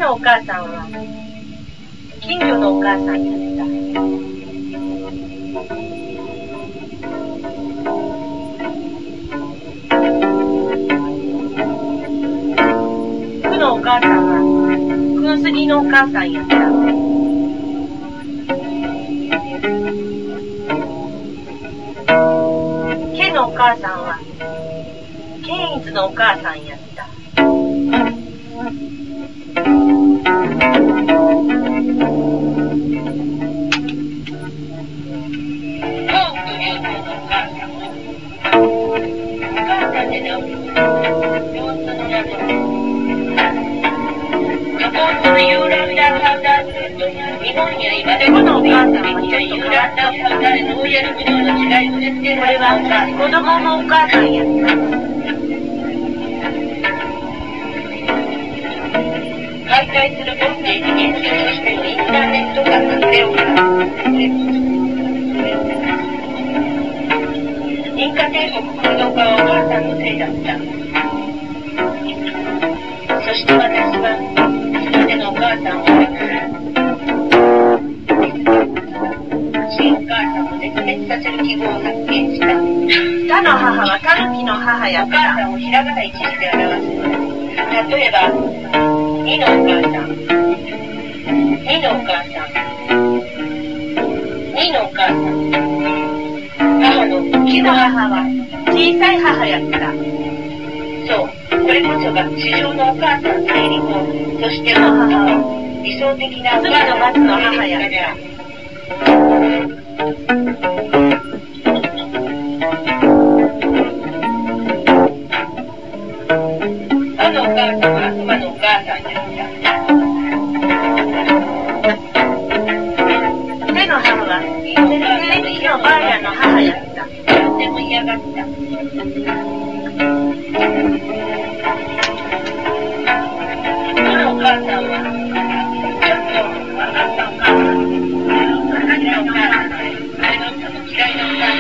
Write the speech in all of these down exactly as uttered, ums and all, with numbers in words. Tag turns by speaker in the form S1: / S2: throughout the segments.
S1: のお母さんは近所のお母さんやった。区のお母さんは空杉のお母さんやった。県のお母さんは県立のお母さんやった。このお母さんはちょっと変わった。これは子供のお母さんやった。
S2: 解体するボッテージ研究としてのインターネットが活用をインカ帝国空洞化はお母さんのせいだった。そして私はすべてのお母さんを新お母さんを絶滅させる記号を発見した。
S1: 他の母はタヌキの母やった。
S2: お母さんをひらがな一字で表す。例えばにのお母さん、にのお母さん、にのお母さん、母の
S1: 木の母は小さい母やった。
S2: そう、これこそが地上のお母さん整理法、そしての母は理想的なお母さんの母やった。あのお母さんは悪魔のお母さんやった。
S1: 手の母はセレキのばあやの母やった。
S2: とても嫌がった。このお母さんはちょっと分かったお母さん。嫌いなお母さん。あれの嫌いなお母さん。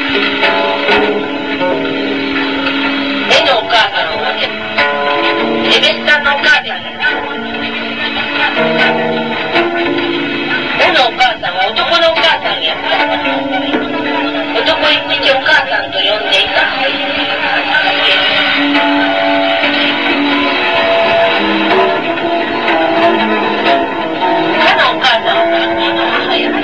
S2: 絵のお母さんはエベスさんのお母さんやな。絵のお母さんは男のお母さんやった。男一匹お母さんと呼んでいた。他のお母さんは学校の母やった。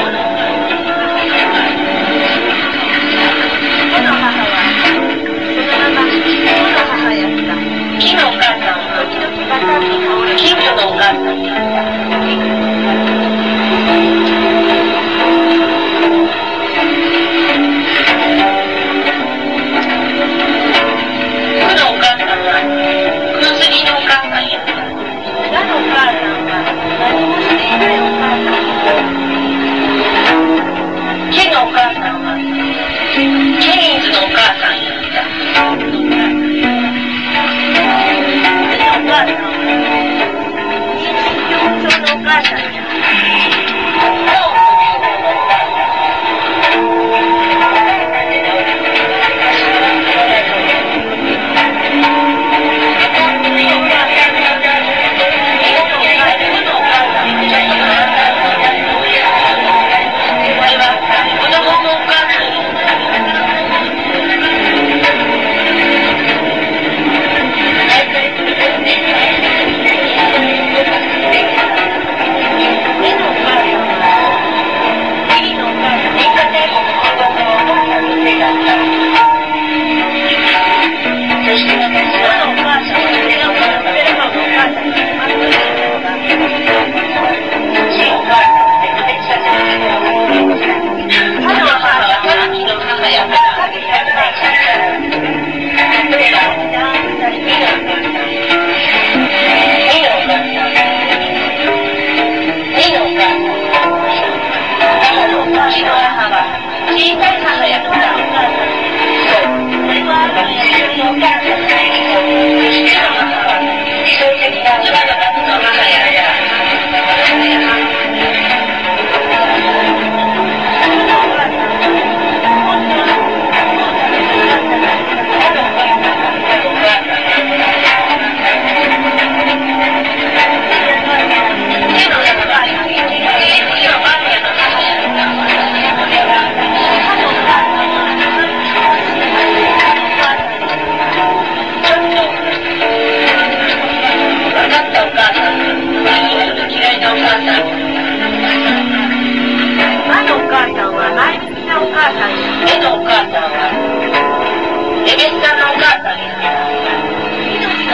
S1: この母はそのまま木の母やった。
S2: 木のお母さんは
S1: 時々バタンと倒れ
S2: 近所のお母さんやった。
S1: お母さんは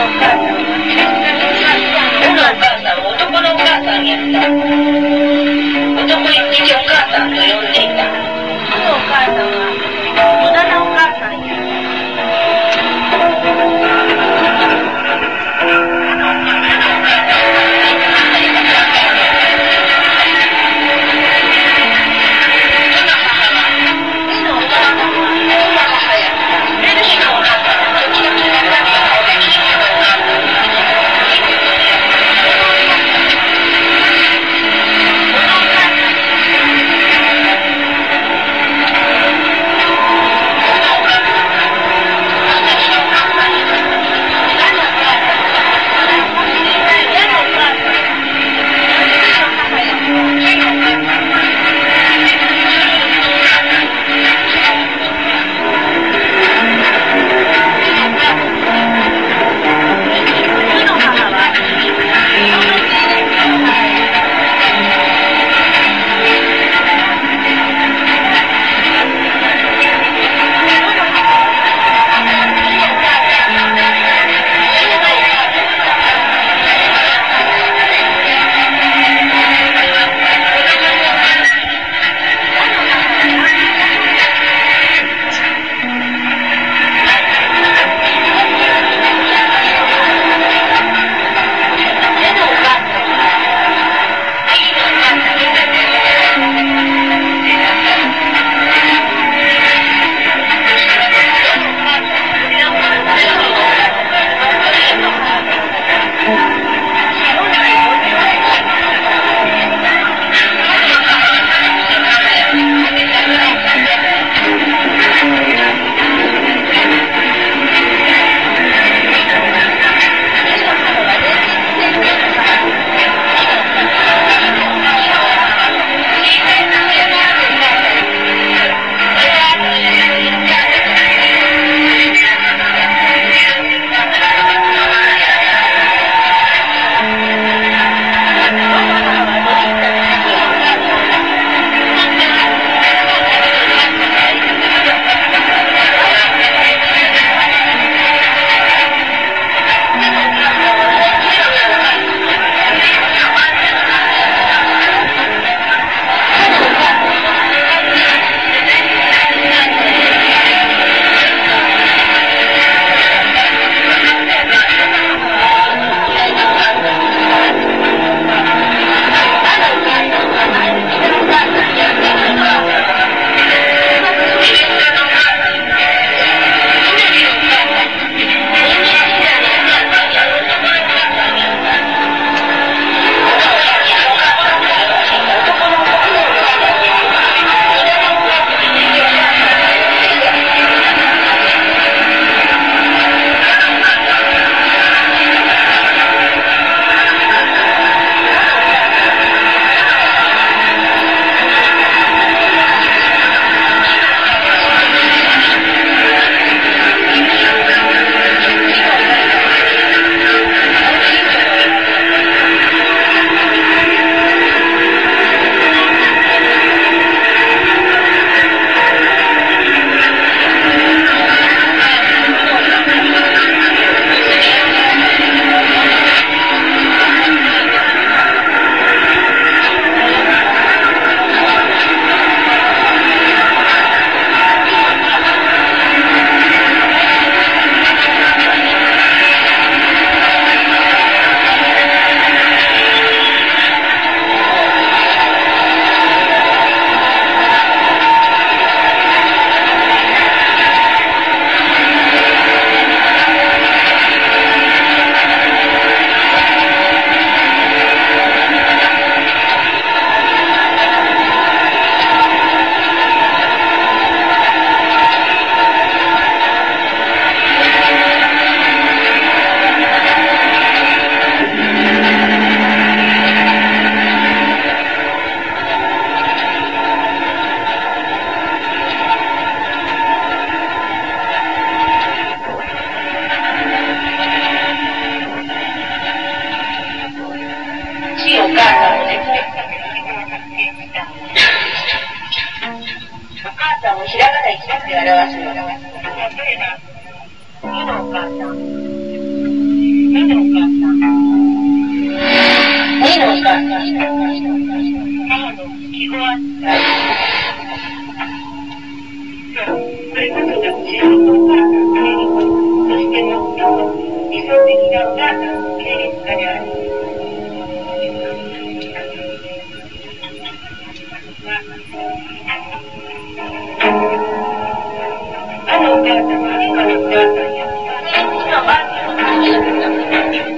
S2: 表すの。例えば、次のお母さん。 敵なお母さんの系列家である。あのお母さんは今のお母さんや。今は